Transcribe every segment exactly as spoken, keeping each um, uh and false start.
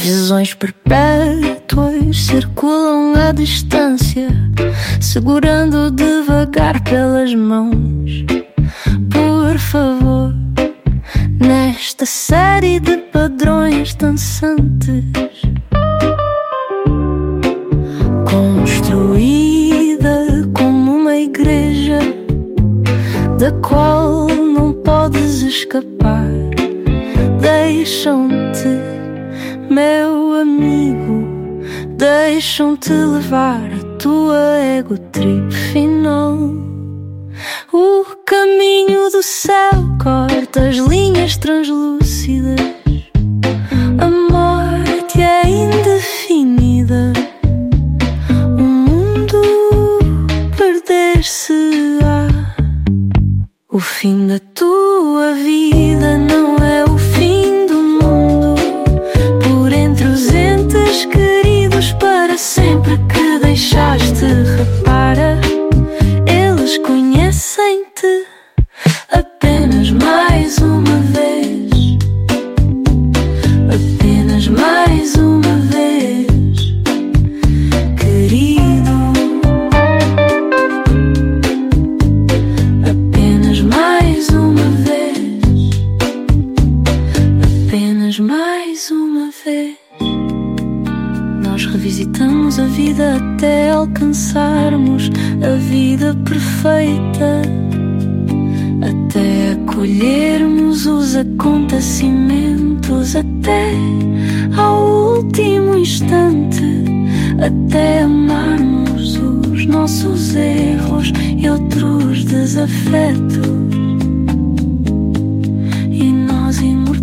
Prisões perpétuas circulam a distância, segurando devagar pelas mãos. Por favor, nesta série de padrões dançantes, construída como uma igreja da qual não podes escapar, deixam-te, meu amigo, deixam-te levar a tua ego trip final. O caminho do céu corta as linhas translúcidas, a morte é indefinida, o mundo perder-se-á. O fim da tua vida não é o fim do mundo. Por entre os entes queridos para sempre que deixaste, repara, eles conhecem-te apenas mais uma vez, apenas mais uma vez, querido, apenas mais uma vez, apenas mais uma vez. Nós revisitamos a vida até alcançarmos a vida perfeita, até acolhermos os acontecimentos, até ao último instante, até amarmos os nossos erros e outros desafetos, e nós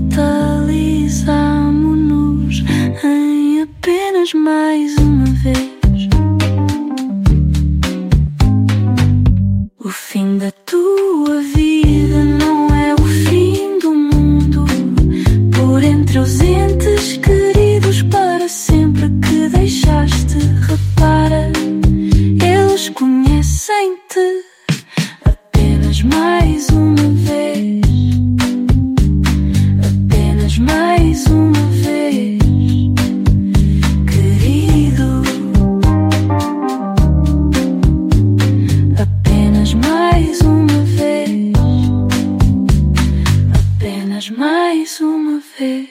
imortalizamo-nos em apenas mais uma vez. O fim da tua vida não é o fim do mundo. Por entre os entes queridos para sempre que deixaste, repara, eles conhecem-te apenas mais uma vez, apenas mais uma vez, querido, apenas mais uma vez, apenas mais uma vez,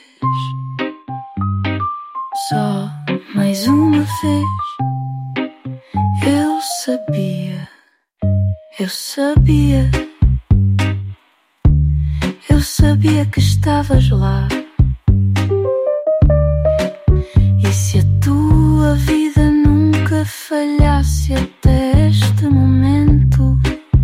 só mais uma vez. Eu sabia, eu sabia, eu sabia que estavas lá. E se a tua vida nunca falhasse até este momento,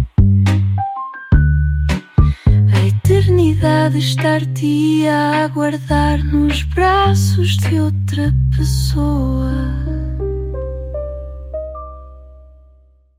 a eternidade estar-te-ia a aguardar nos braços de outra pessoa.